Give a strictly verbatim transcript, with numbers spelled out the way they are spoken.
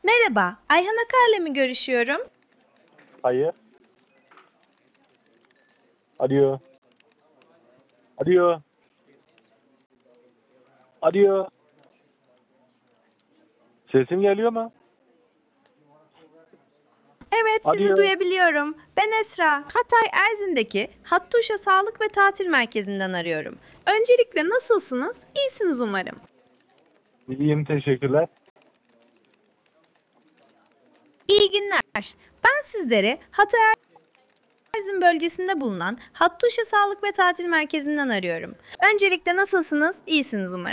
Merhaba, Ayhan Akar'la mı görüşüyorum? Hayır. Alo. Alo. Alo. Sesim geliyor mu? Evet, sizi Alo. duyabiliyorum. Ben Esra. Hatay Erzin'deki Hattuşa Sağlık ve Tatil Merkezi'nden arıyorum. Öncelikle nasılsınız? İyisiniz umarım. İyiyim, teşekkürler. İyi günler. Ben sizlere Hatay Erzin bölgesinde bulunan Hattuşa Sağlık ve Tatil Merkezi'nden arıyorum. Öncelikle nasılsınız? İyisiniz umarım.